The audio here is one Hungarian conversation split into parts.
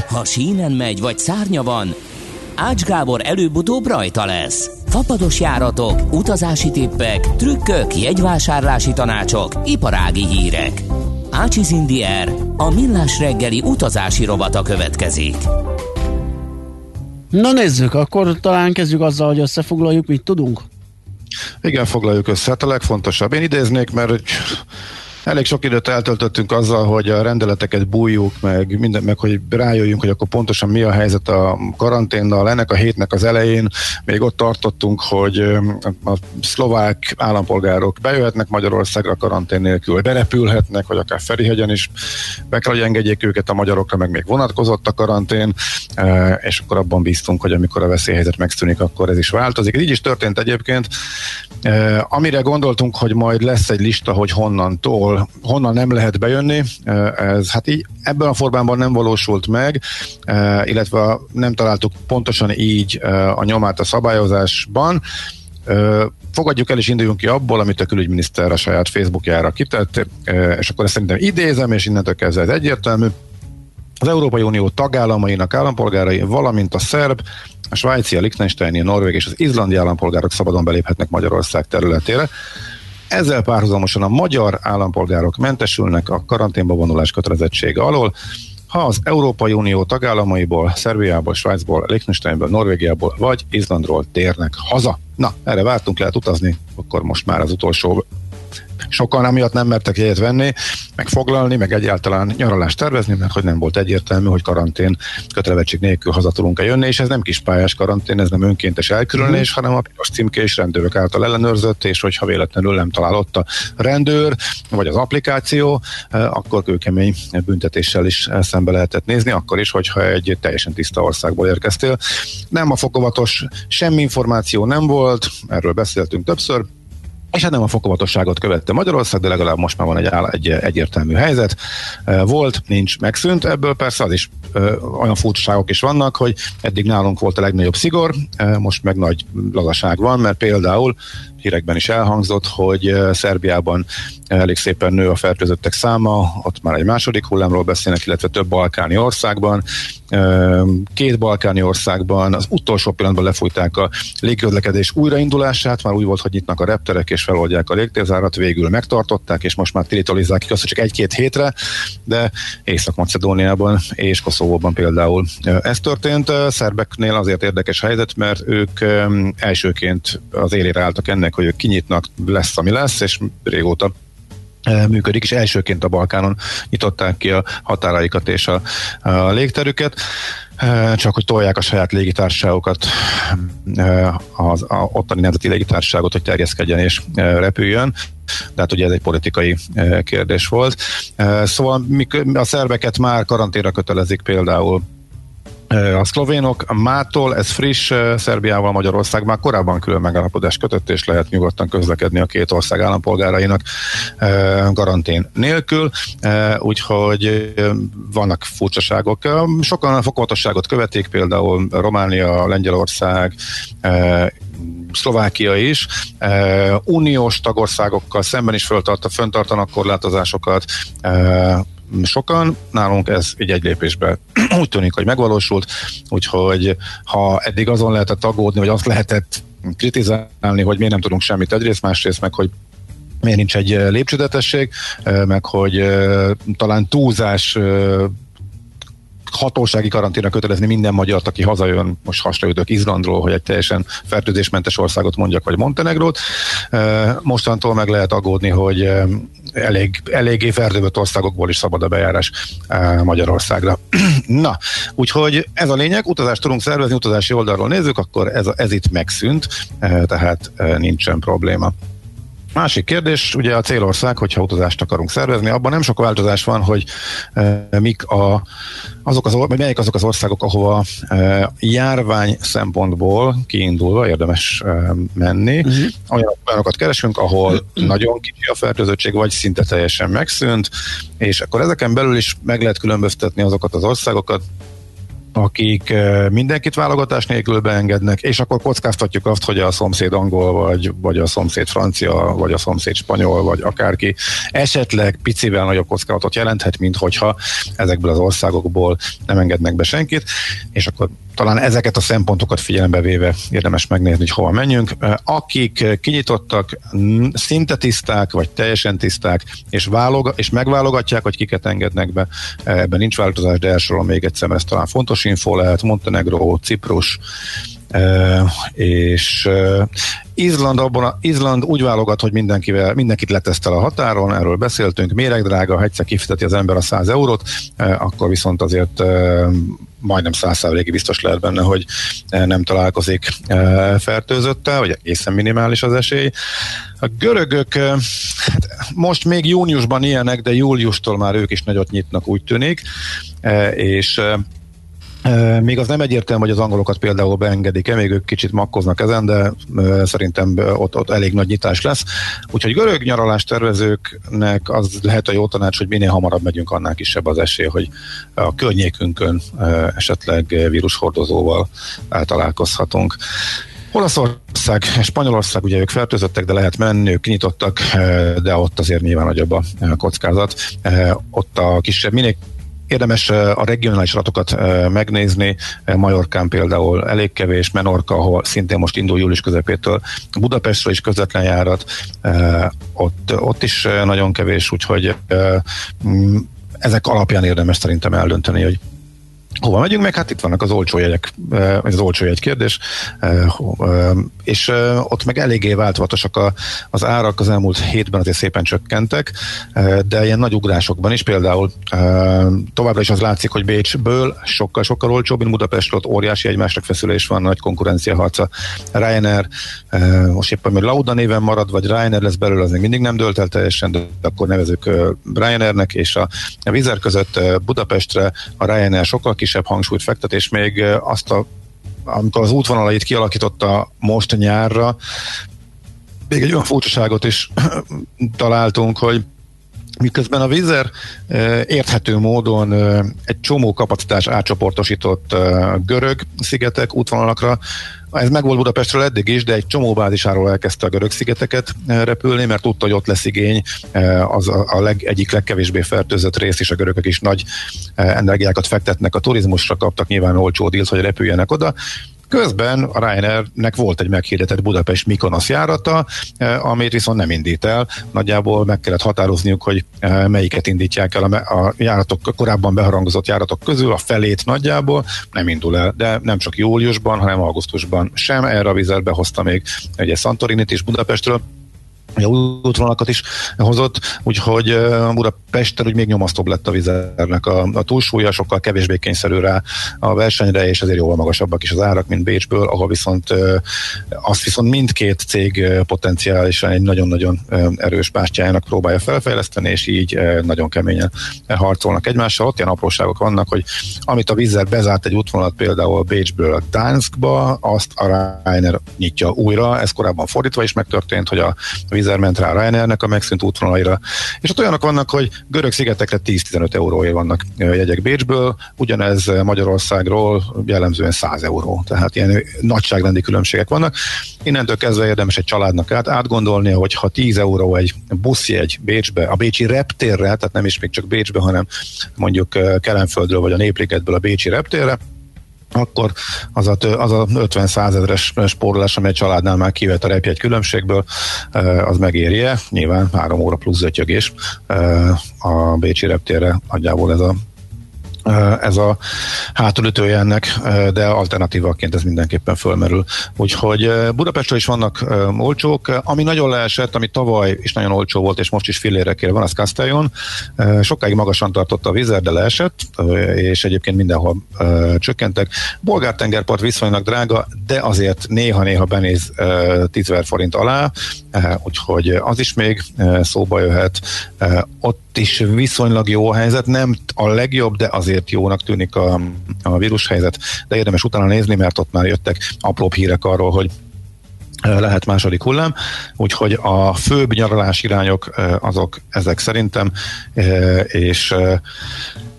Ha sínen megy vagy szárnya van, Ács Gábor előbb-utóbb rajta lesz. Fapados járatok, utazási tippek, trükkök, jegyvásárlási tanácsok, iparági hírek. Ácsiz in the Air, a millás reggeli utazási rovata következik. Na nézzük, akkor talán kezdjük azzal, hogy összefoglaljuk, mit tudunk. Igen, foglaljuk össze. Hát a legfontosabb. Én idéznék, mert elég sok időt eltöltöttünk azzal, hogy a rendeleteket bújjuk, meg hogy rájöjjünk, hogy akkor pontosan mi a helyzet a karanténnal. Ennek a hétnek az elején még ott tartottunk, hogy a szlovák állampolgárok bejöhetnek Magyarországra karantén nélkül, berepülhetnek, vagy akár Ferihegyen is be kell, hogy engedjék őket, a magyarokra meg még vonatkozott a karantén, és akkor abban bíztunk, hogy amikor a veszélyhelyzet megszűnik, akkor ez is változik. Így is történt egyébként. Amire gondoltunk, hogy majd lesz egy lista, hogy honnan nem lehet bejönni, ez hát így ebben a formában nem valósult meg, illetve nem találtuk pontosan így a nyomát a szabályozásban. Fogadjuk el és induljunk ki abból, amit a külügyminiszter a saját Facebookjára kitett, és akkor ezt szerintem idézem, és innentől kezdve ez egyértelmű. Az Európai Unió tagállamainak állampolgárai, valamint a szerb, a svájci, a liechtensteini, a norvég és az izlandi állampolgárok szabadon beléphetnek Magyarország területére. Ezzel párhuzamosan a magyar állampolgárok mentesülnek a karanténba vonulás kötelezettsége alól, ha az Európai Unió tagállamaiból, Szerbiából, Svájcból, Liechtensteinből, Norvégiából vagy Izlandról térnek haza. Na, erre vártunk, lehet utazni, akkor most már az utolsó. Sokan amiatt nem mertek jegyet venni, meg foglalni, meg egyáltalán nyaralást tervezni, mert hogy nem volt egyértelmű, hogy karantén kötelezettség nélkül haza tudunk-e jönni, és ez nem kispályás karantén, ez nem önkéntes elkülönülés, hanem a piros címkés rendőrök által ellenőrzött, és hogyha véletlenül nem talál ott a rendőr, vagy az applikáció, akkor kőkemény büntetéssel is szembe lehetett nézni, akkor is, hogyha egy teljesen tiszta országból érkeztél. Nem a fokozatos, semmi információ nem volt, erről beszéltünk többször, és hát nem a fokovatosságot követte Magyarország, de legalább most már van egy egyértelmű helyzet. Volt, nincs, megszűnt. Ebből persze az is olyan furcsaságok is vannak, hogy eddig nálunk volt a legnagyobb szigor, most meg nagy lazaság van, mert például hírekben is elhangzott, hogy Szerbiában elég szépen nő a fertőzöttek száma, ott már egy második hullámról beszélnek, illetve több balkáni országban. 2 balkáni országban az utolsó pillanatban lefújták a légközlekedés újraindulását, már úgy volt, hogy nyitnak a repterek és feloldják a légtérzárat, végül megtartották, és most már tilitolizzák azt, hogy csak 1-2 hétre, de Észak-Macedóniában és Koszovóban például ez történt. Szerbeknél azért érdekes helyzet, mert ők elsőként az élére álltak ennek, hogy ők kinyitnak, lesz, ami lesz, és régóta működik, és elsőként a Balkánon nyitották ki a határaikat és a légterüket, csak hogy tolják a saját légitársaságokat, az ottani nemzeti légitársaságot, hogy terjeszkedjen és repüljön. De hát ugye ez egy politikai kérdés volt. Szóval a szerbeket már karanténra kötelezik például a szlovénok mától, ez friss, Szerbiával Magyarország már korábban külön megállapodás kötött, és lehet nyugodtan közlekedni a 2 ország állampolgárainak karantén nélkül, úgyhogy vannak furcsaságok. Sokan a fokovatosságot követik, például Románia, Lengyelország, Szlovákia is, uniós tagországokkal szemben is föntartanak korlátozásokat, sokan, nálunk ez így egy lépésben úgy tűnik, hogy megvalósult, úgyhogy ha eddig azon lehetett aggódni, vagy azt lehetett kritizálni, hogy miért nem tudunk semmit egyrészt, másrészt meg, hogy miért nincs egy lépcsőzetesség, meg hogy talán túlzás hatósági karanténra kötelezni minden magyart, aki hazajön, most hasraütök Izlandról, hogy egy teljesen fertőzésmentes országot mondjak, vagy Montenegrót. Mostantól meg lehet aggódni, hogy eléggé fertőzött országokból is szabad a bejárás Magyarországra. Na, úgyhogy ez a lényeg, utazást tudunk szervezni, utazási oldalról nézzük, akkor ez itt megszűnt, tehát nincsen probléma. Másik kérdés, ugye a célország, hogyha utazást akarunk szervezni, abban nem sok változás van, hogy melyik azok az országok, ahova járvány szempontból kiindulva érdemes menni. Olyanokat keresünk, ahol nagyon kicsi a fertőzöttség, vagy szinte teljesen megszűnt, és akkor ezeken belül is meg lehet különböztetni azokat az országokat, akik mindenkit válogatás nélkül beengednek, és akkor kockáztatjuk azt, hogy a szomszéd angol, vagy a szomszéd francia, vagy a szomszéd spanyol, vagy akárki esetleg picivel nagyobb kockázatot jelenthet, mint hogyha ezekből az országokból nem engednek be senkit, és akkor talán ezeket a szempontokat figyelembe véve érdemes megnézni, hogy hova menjünk. Akik kinyitottak, szinte tiszták, vagy teljesen tiszták, és megválogatják, hogy kiket engednek be, ebben nincs változás, de elsorolom még egyszer, mert ez talán fontos info lehet, Montenegró, Ciprus, és Izland úgy válogat, hogy mindenkit letesztel a határon, erről beszéltünk, méregdrága, ha egyszer kifizeti az ember a 100 eurót, akkor viszont azért majdnem 100%-ig biztos lehet benne, hogy nem találkozik fertőzöttel, vagy egészen minimális az esély. A görögök most még júniusban ilyenek, de júliustól már ők is nagyot nyitnak, úgy tűnik, és még az nem egyértelmű, hogy az angolokat például beengedik-e, még ők kicsit makkoznak ezen, de szerintem ott elég nagy nyitás lesz. Úgyhogy görög nyaralás tervezőknek az lehet a jó tanács, hogy minél hamarabb megyünk, annál kisebb az esély, hogy a környékünkön esetleg vírushordozóval találkozhatunk. Olaszország, Spanyolország, ugye ők fertőzöttek, de lehet menni, ők kinyitottak, de ott azért nyilván nagyobb a kockázat. Ott a kisebb, minél érdemes a regionális adatokat megnézni, Majorkán például elég kevés, Menorca, ahol szintén most indul július közepétől, Budapestről is közvetlen járat, ott is nagyon kevés, úgyhogy ezek alapján érdemes szerintem eldönteni, hogy hova megyünk, meg hát itt vannak az olcsó jegyek, ez az olcsó jegy kérdés, és ott meg eléggé változatosak az árak, az elmúlt hétben azért szépen csökkentek, de ilyen nagy ugrásokban is, például továbbra is az látszik, hogy Bécsből sokkal olcsóbb, mint Budapestről, ott óriási egymásra feszülés van, nagy konkurenciaharca. Ryanair, most éppen még Lauda néven marad, vagy Ryanair lesz belőle, az még mindig nem dölt el teljesen, de akkor nevezük Ryanairnek, és a Wizz Air között Budapestre a Ryanair sokkal kisebb hangsúlyt fektet, és még amikor az útvonalait kialakította most nyárra, még egy olyan furcsaságot is találtunk, hogy miközben a Wizz Air érthető módon egy csomó kapacitás átcsoportosított görög szigetek útvonalakra, ez megvolt Budapestről eddig is, de egy csomó bázisáról elkezdte a görög szigeteket repülni, mert tudta, hogy ott lesz igény, az egyik legkevésbé fertőzött rész, és a görögök is nagy energiákat fektetnek a turizmusra, kaptak nyilván olcsó dílt, hogy repüljenek oda. Közben a Ryanairnek volt egy meghirdetett Budapest-Mykonosz járata, amit viszont nem indít el. Nagyjából meg kellett határozniuk, hogy melyiket indítják el a járatok, korábban beharangozott járatok közül, a felét nagyjából nem indul el, de nem csak júliusban, hanem augusztusban sem. Erre a Wizz Air behozta még ugye Santorinit is Budapestről, útvonalakat is hozott, úgyhogy Budapesten úgy még nyomasztóbb lett a Wizz Airnek a túlsúlya, sokkal kevésbé kényszerül rá a versenyre, és ezért jóval magasabbak is az árak, mint Bécsből, ahol viszont mindkét cég potenciálisan egy nagyon-nagyon erős pástyájának próbálja felfejleszteni, és így nagyon keményen harcolnak egymással. Ott ilyen apróságok vannak, hogy amit a Wizz Air bezárt egy útvonalat például Bécsből a Gdanskba, azt a Ryanair nyitja újra, ez korábban fordítva is megtörtént, hogy a Wizz Air ment rá a Ryanairnek a megszűnt útvonalaira. És ott olyanok vannak, hogy görög szigetekre 10-15 euróért vannak jegyek Bécsből, ugyanez Magyarországról jellemzően 100 euró. Tehát ilyen nagyságrendi különbségek vannak. Innentől kezdve érdemes egy családnak átgondolnia, hogy ha 10 euró egy buszjegy Bécsbe, a bécsi reptérre, tehát nem is még csak Bécsbe, hanem mondjuk Kelenföldről vagy a Népligetből a bécsi reptérre, akkor az a 50-100 ezeres spórolás, amely a családnál már kijöhet a repjegy különbségből, az megéri-e? Nyilván 3 óra plusz zötyögés a bécsi reptérre, nagyjából ez a hátulütője ennek, de alternatívaként ez mindenképpen fölmerül. Úgyhogy Budapestről is vannak olcsók, ami nagyon leesett, ami tavaly is nagyon olcsó volt, és most is fillére kér van, az Castellón. Sokáig magasan tartotta a Wizz Air, de leesett, és egyébként mindenhol csökkentek. Bolgár tengerpart viszonylag drága, de azért néha-néha benéz 10 000 forint alá, úgyhogy az is még szóba jöhet. Ott is viszonylag jó a helyzet, nem a legjobb, de azért jónak tűnik a vírushelyzet, de érdemes utána nézni, mert ott már jöttek apróbb hírek arról, hogy lehet második hullám, úgyhogy a főbb nyaralás irányok azok ezek szerintem, és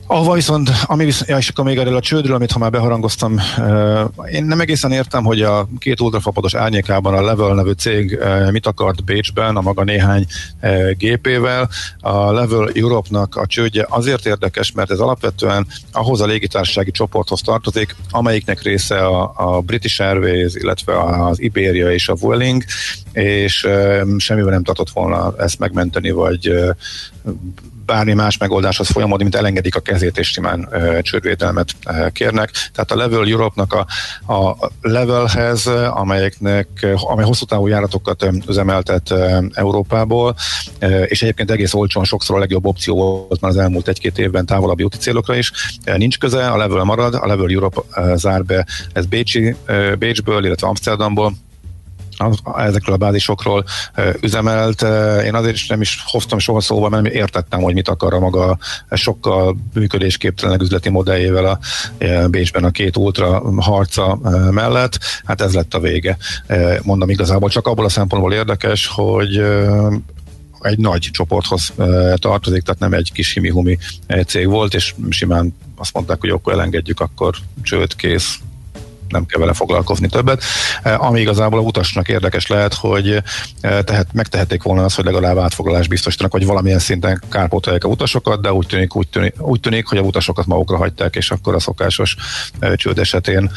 Ahova viszont, és akkor még erről a csődről, amit ha már beharangoztam, én nem egészen értem, hogy a két ultrafapados árnyékában a Level nevű cég mit akart Bécsben a maga néhány gépével. A Level Europe-nak a csődje azért érdekes, mert ez alapvetően ahhoz a légitársasági csoporthoz tartozik, amelyiknek része a British Airways, illetve az Iberia és a Vueling, és semmivel nem tartott volna ezt megmenteni, vagy bármi más megoldáshoz folyamodni, mint elengedik a kezét és simán csődvédelmet kérnek. Tehát a Level Europe-nak a Levelhez, amely hosszú távú járatokat üzemeltet Európából, és egyébként egész olcsón sokszor a legjobb opció volt már az elmúlt egy-két évben távolabbi úti célokra is. Nincs köze, a Level marad, a Level Europe zár be, ez Bécsből, illetve Amsterdamból, ezekről a bázisokról üzemelt. Én azért is nem is hoztam soha szóba, mert értettem, hogy mit akar a maga sokkal működésképtelen üzleti modelljével a Bécsben a két ultra harca mellett. Hát ez lett a vége. Mondom, igazából csak abból a szempontból érdekes, hogy egy nagy csoporthoz tartozik, tehát nem egy kis himi-humi cég volt, és simán azt mondták, hogy akkor elengedjük, akkor csőd, kész, nem kell vele foglalkozni többet. Ami igazából a utasnak érdekes lehet, hogy megtehették volna azt, hogy legalább átfoglalást biztosítanak, vagy valamilyen szinten kárpótolják a utasokat, de úgy tűnik, hogy a utasokat magukra hagyták, és akkor a szokásos csőd esetén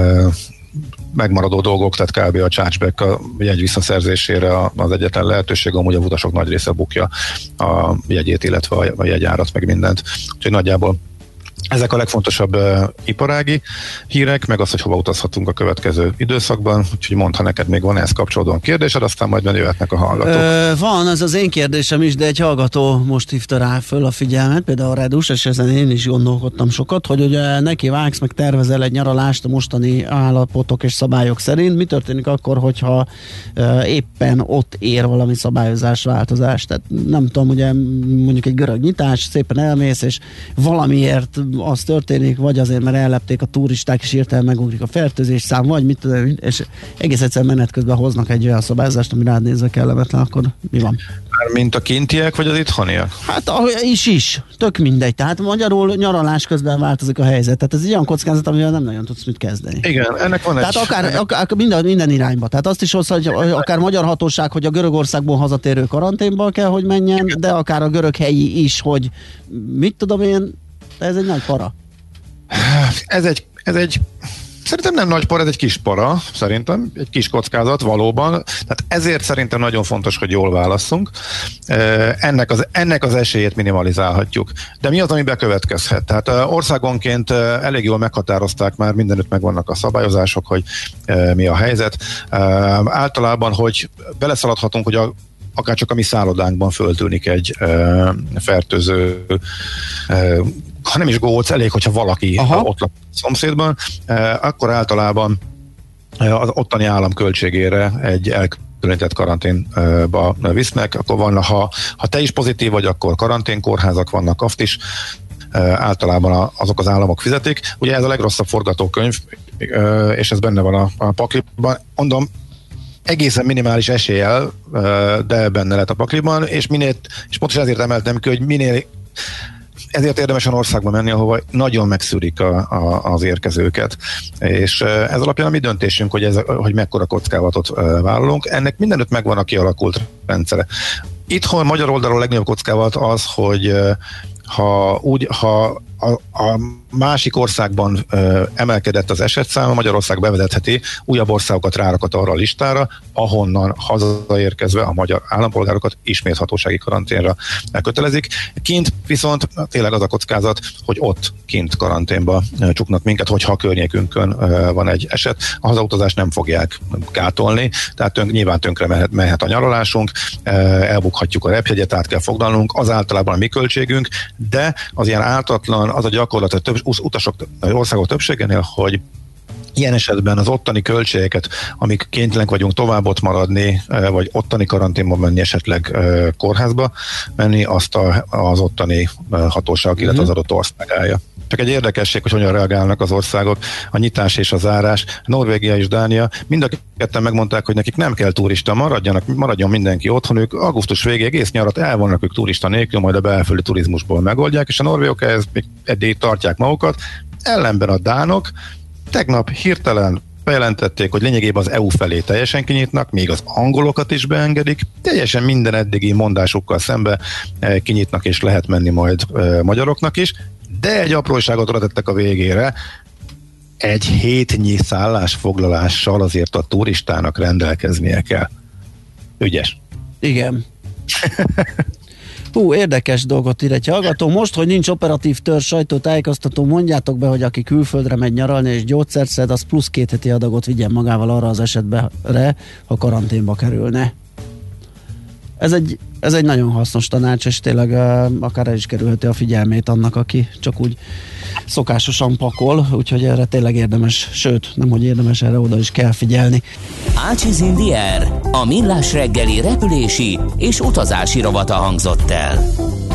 megmaradó dolgok, tehát kb. A chargeback a jegy visszaszerzésére az egyetlen lehetőség, amúgy a utasok nagy része bukja a jegyét, illetve a jegyárat, meg mindent. Úgyhogy nagyjából ezek a legfontosabb iparági hírek, meg az, hogy hova utazhatunk a következő időszakban, úgyhogy mondd, ha neked még van ehhez kapcsolódóan kérdésed, aztán majd jöhetnek a hallgatók. Van, ez az én kérdésem is, de egy hallgató most hívta rá föl a figyelmet, például a Redus, és ezen én is gondolkodtam sokat, hogy ugye neki vágsz, meg tervezel egy nyaralást a mostani állapotok és szabályok szerint. Mi történik akkor, hogyha éppen ott ér valami szabályozás, változás? Tehát nem tudom, ugye mondjuk egy görög nyitás, szépen elmész, és valamiért az történik, vagy azért, mert ellepték a turisták, és hirtelen megugrik a fertőzés szám, vagy mit tudom, és egész egyszerűen menet közben hoznak egy olyan szabályozást, ami rád nézve kellemetlen, akkor mi van? Mint a kintiek, vagy az itthoniak? Hát is. Tök mindegy. Tehát magyarul nyaralás közben változik a helyzet. Tehát ez egy olyan kockázat, amivel nem nagyon tudsz mit kezdeni. Igen, ennek van egy... Tehát akár minden irányba. Tehát azt is hozza, hogy akár magyar hatóság, hogy a Görögországból hazatérő karanténba kell, hogy menjen, de akár a görög helyi is, hogy mit tudom én, ez egy nagy para. Ez egy szerintem nem nagy para, ez egy kis para, szerintem, egy kis kockázat valóban, tehát ezért szerintem nagyon fontos, hogy jól válasszunk. Ennek az esélyét minimalizálhatjuk. De mi az, ami bekövetkezhet? Tehát országonként elég jól meghatározták már, mindenütt megvannak a szabályozások, hogy mi a helyzet. Általában, hogy beleszaladhatunk, hogy akár csak a mi szállodánkban föltűnik egy fertőző, ha nem is góc, elég, hogyha valaki ott lap szomszédban, akkor általában az ottani állam költségére egy elkülönített karanténba visznek, akkor van, ha te is pozitív vagy, akkor karanténkórházak vannak, azt is általában azok az államok fizetik. Ugye ez a legrosszabb forgatókönyv, és ez benne van a pakliban. Mondom, egészen minimális eséllyel, de benne lehet a pakliban, és pontosan ezért emeltem ki, hogy ezért érdemes olyan országba menni, ahova nagyon megszűrik az érkezőket. És ez alapján a mi döntésünk, hogy mekkora kockázatot vállalunk. Ennek mindenütt megvan a kialakult rendszere. Itthon magyar oldalról a legnagyobb kockázat az, hogy ha a másik országban emelkedett az esetszám, Magyarország bevezetheti újabb országokat rárakat arra a listára, ahonnan hazaérkezve a magyar állampolgárokat ismét hatósági karanténra kötelezik. Kint viszont tényleg az a kockázat, hogy ott kint karanténba csuknak minket, hogyha a környékünkön van egy eset. A hazautazást nem fogják gátolni, tehát nyilván tönkre mehet a nyaralásunk, elbukhatjuk a repjegyet, át kell foglalnunk, az általában a mi költségünk, de az ilyen ártatlan, az a gyakorlat, a országok többségénél, hogy Ilyen esetben az ottani költségeket, amik kénytelenek vagyunk tovább ott maradni, vagy ottani karanténban menni, esetleg kórházba menni, azt az ottani hatóság, illetve az adott ország állja. Csak egy érdekesség, hogy hogyan reagálnak az országok, a nyitás és a zárás. Norvégia és Dánia mind a ketten megmondták, hogy nekik nem kell turista, maradjon mindenki otthon, ők augusztus végéig egész nyarat el vannak ők turista nélkül, majd a belföldi turizmusból megoldják, és a norvégok eddig tartják magukat. Ellenben a dánok tegnap hirtelen bejelentették, hogy lényegében az EU felé teljesen kinyitnak, még az angolokat is beengedik, teljesen minden eddigi mondásukkal szembe kinyitnak, és lehet menni majd magyaroknak is, de egy apróságot oda tettek a végére, egy hétnyi szállásfoglalással azért a turistának rendelkeznie kell. Ügyes. Igen. Érdekes dolgot ír egy hallgató. Most, hogy nincs operatív törzs sajtótájékoztató, mondjátok be, hogy aki külföldre megy nyaralni és gyógyszert szed, az plusz 2 heti adagot vigyen magával arra az esetben, ha karanténba kerülne. Ez egy nagyon hasznos tanács, és tényleg akár el is kerülheti a figyelmét annak, aki csak úgy szokásosan pakol, úgyhogy erre tényleg érdemes, sőt, nem hogy érdemes, erre oda is kell figyelni. Ácsiz in the Air, a millás reggeli repülési és utazási rovata hangzott el.